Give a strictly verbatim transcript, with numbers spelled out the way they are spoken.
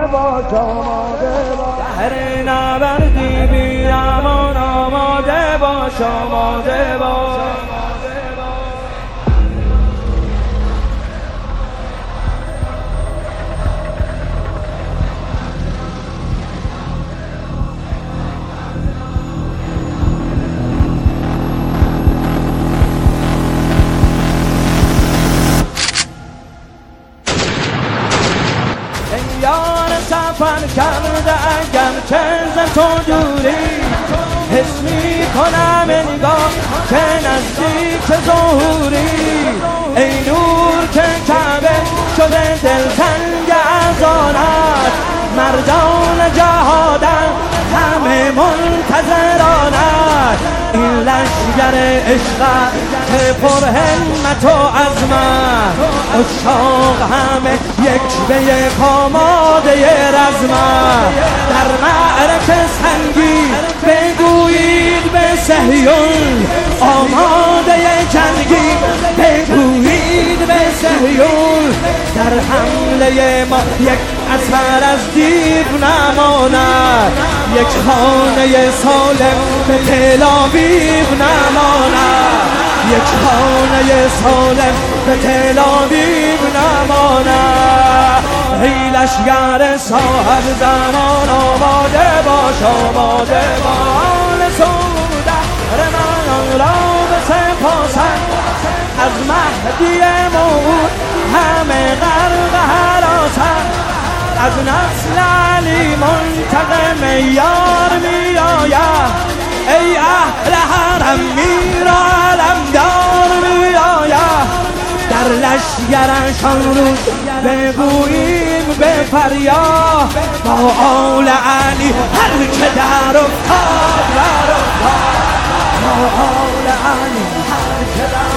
باش آماده باش بهر نبردی بی امان آماده باش آماده باش یار سفر کرده اگر چه ز تو دوری حس می کنم نگاه که نزدیک ظهوری ای نور که کعبه شده دلتنگ از آنت مردان جهادن همه منتظرانت این لشگر عشقت که پر همت و عزمت اشاق همه یک به یک آماده رزمت در معرکه سنگین بگویید به صهیون آماده جنگی بگویید به صهیون در حمله ما یک اثر از دیو نماند یک خانه سالم به تل آویو نماند یک خانه سالم به تل آویو نماند ای لشگر صاحب زمان آماده باش آماده باش سودر من را به سپاسم از مهدی موعود همه غرق هراسم از نسل علی منتقم یار می آید ای اهل حرم میر علمدار می آید در لشگرشان روز بگوییم به فریاد با آل علی هر که در افتاد در افتاد با آل علی هر که در